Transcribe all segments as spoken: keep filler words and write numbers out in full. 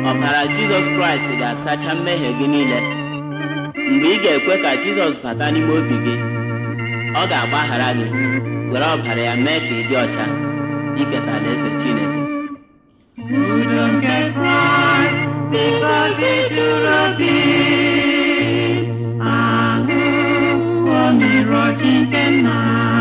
ọbara Jizọs Kraịst ga-asacha mmehie gị niile. Mgbe ị ga-ekwe ka Jizọs bata n'ime obi gị, ọ ga-agbaghara gị, were ọbara ya mee ka ị dị ọcha, iketa alaeze Chineke. Udo nke Kraịst dị ngọzi juru obi, ahụ ọmịrọchi nke Nna,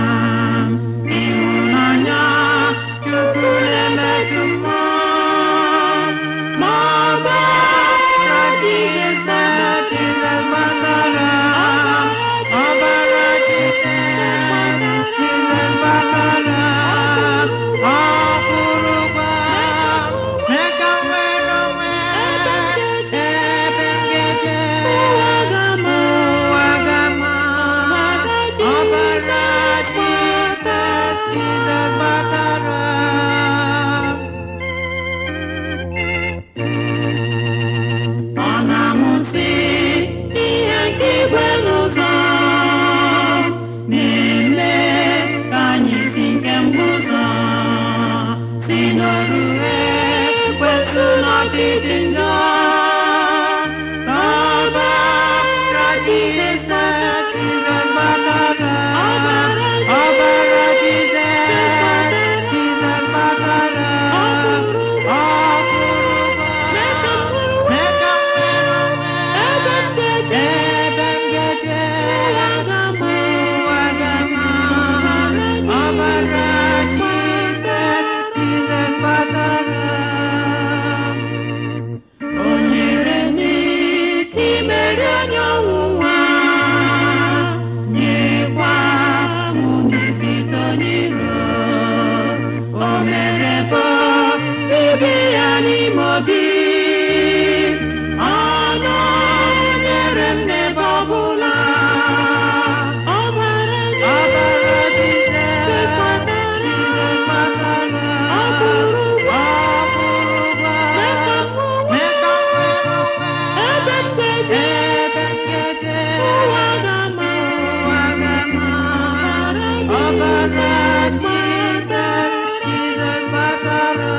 ịhụnanya Chukwu na-emetụ mmụọ, ma ọbara Jizọs Jizọs gbatara, ọbara Jizọs Jizọs gbatara, ọ kwụrụ ụgwọ mee ka m nwere onwe, ebe m ga-eje ụwa ga-ama, ọbara Jizọs Jizọs gbatara. Ọ na-amụsị ihe nke igwe n'ụzọ, na-eme ka anyị si nke mbụzọ, si n'orure kwesị n'ọchịchị njọ, ka ọbara Jizọs Jizọs gbatara, ọbara Jizọs Jizọs gbatara, ọ kwụrụ ụgwọ mee ka m nwere onwe, ebe m ga-eje ụwa ga-ama, ọbara Jizọs Jizọs gbatara. O nyere n'ike imeri onye ọnwụnwa, nyekwa mụ n'izite onye iro. O mere bụ ibi ya n'ime obi, ọ nọnyere m n'ebe ọbụla. Ọbara Jizọs Jizọs gbatara, ọ kwụrụ ụgwọ mee ka m nwere onwe, ebe m ga-eje ụwa ga-ama, ọbara Jizọs Jizọs gbatara.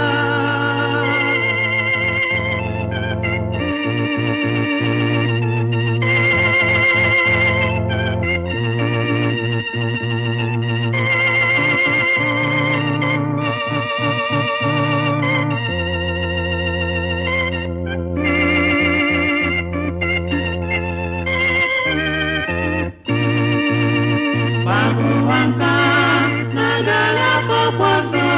Gbagụwa nka na-agaghị afọkwa ọzọ,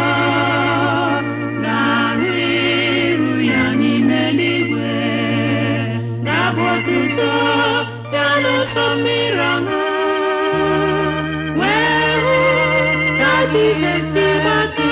na-arụ iru ya n'ime eluigwe, ga-abụ otuto ya n'ụsọ mmiri ọṅụ, wee hụ ka Jizọs si gbata